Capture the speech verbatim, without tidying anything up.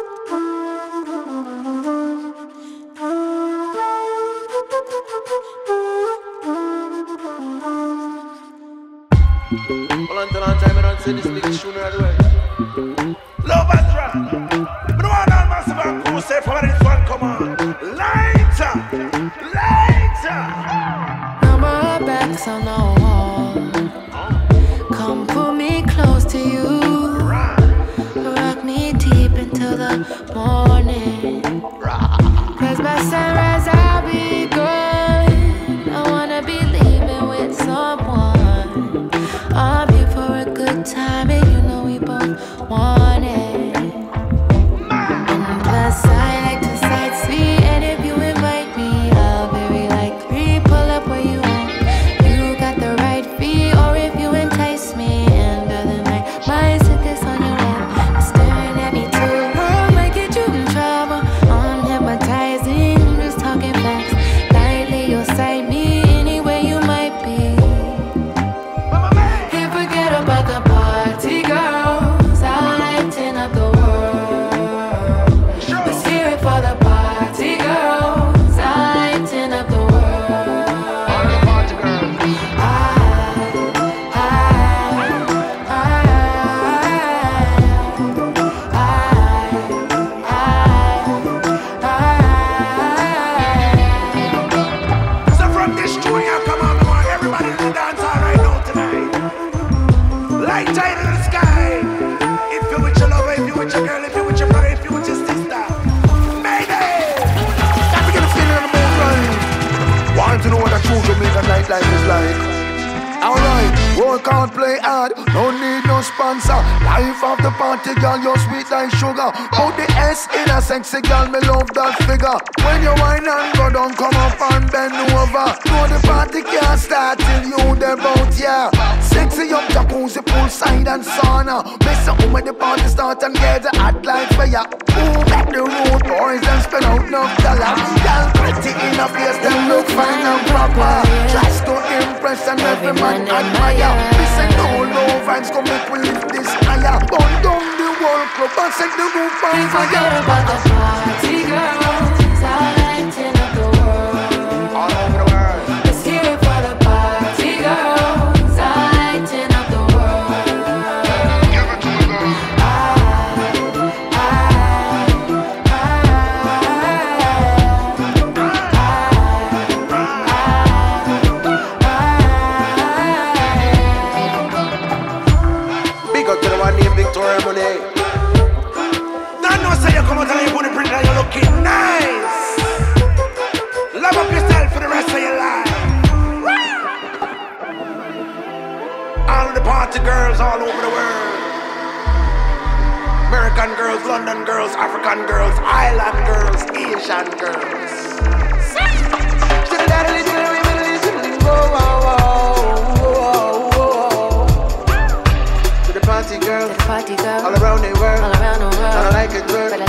Well, until on time, I don't say this nigga shooter out of the way. Love and drop. But no one on massive and cool say for this one, come on. Lighter, lighter. Number backs on the wall. Come pull me close to you. Rock me deep into the morning. Cause by sunrise I'll be good. I wanna be leaving with someone. I'll be for a good time, and you know we both want it. And plus I like to sightsee, and if you invite me, I'll very likely pull up where you want. You got the right fee, or if you entice me, end of the night, might sit this on your lap, staring at me too. I might get you in trouble, I'm hypnotizing, I'm just talking facts. Lightly you'll sight me anywhere you might be. About the party girls, I'll lighten up the world. Let's hear it for the party girls, I'll lighten up the world. All the party girls. I, I, I, I, I, I. So from this junior, come on, come on, everybody in the dance hall right now tonight. Light tight in the sky. If you with your lover, if you with your girl, if you with your brother, if you with your sister, mayday! Got to get a feeling on the moon right. Want to know what a true Jamaican nightlife is like? Alright, work hard, play hard, no need no sponsor. Life of the party, girl, you're sweet like sugar. Put the S in a sexy girl, me love that figure. When you whine and go down, come up and bend over. Know the party can't start till you about, yeah. Sexy up jacuzzi, poolside and sauna. Miss up when the party start and get the hot light for ya. Move up the road, boys, and spend out no dollars. Girl, pretty in a face, them look fine and proper. Tries to impress and every man admire. Listen, no low vibes, come make we lift this higher. Burn down the whole club and set the roof on fire. Forget about the party girls, I'll lighten up the world. All over the world. Let's hear it for the party girls, I'll lighten up the world. Give it to me, girl. I, I, Big up to the one named Victoria Monet. Now know say you come out and you put the print and you're looking nice. Love up yourself for the rest of your life. All the party girls all over the world. American girls, London girls, African girls, island girls, Asian girls. To the party girls, party girl, all around the world, all around the world. I like it, girl.